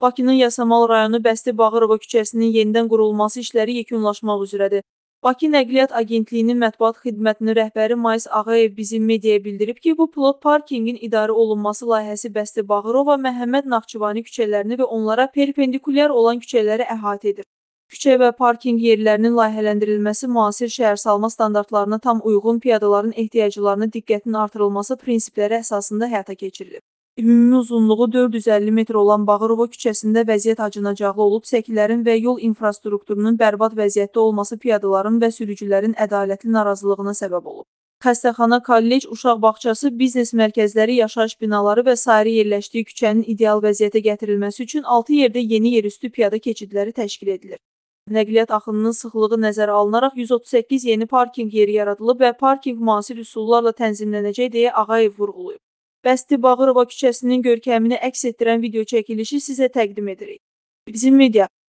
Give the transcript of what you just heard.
Bakının Yasamal rayonu Bəsti Bağırova küçəsinin yenidən qurulması işləri yekunlaşmaq üzrədir. Bakı Nəqliyyat Agentliyinin mətbuat xidmətinin rəhbəri Mais Ağayev bizim mediaya bildirib ki, bu pilot parkingin idarə olunması layihəsi Bəsti Bağırova, Məhəmməd Naxçıvani küçələrini və onlara perpendikulyar olan küçələri əhatə edir. Küçə və parkinq yerlərinin layihələndirilməsi müasir şəhərsalma standartlarına tam uyğun, piyadaların ehtiyaclarına diqqətin artırılması prinsipləri əsasında həyata keçirilir. Ümumi uzunluğu 450 metr olan Bağırova küçəsində vəziyyət acınacaqlı olub, səkilərin və yol infrastrukturunun bərbad vəziyyətdə olması piyadaların və sürücülərin ədalətli narazılığına səbəb olub. Xəstəxana, kollec, uşaq bağçası, biznes mərkəzləri, yaşayış binaları və sairə yerləşdiyi küçənin ideal vəziyyətə gətirilməsi üçün 6 yerdə yeni yerüstü piyada keçidləri təşkil edilir. Nəqliyyat axınının sıxlığı nəzərə alınaraq 138 yeni parkinq yeri yaradılıb və parkinq müasir üsullarla tənzimlənəcək deyə Ağayev vurğulayıb. Bəsti Bağırova küçəsinin görkəmini əks etdirən video çəkilişi sizə təqdim edirik. Bizim media.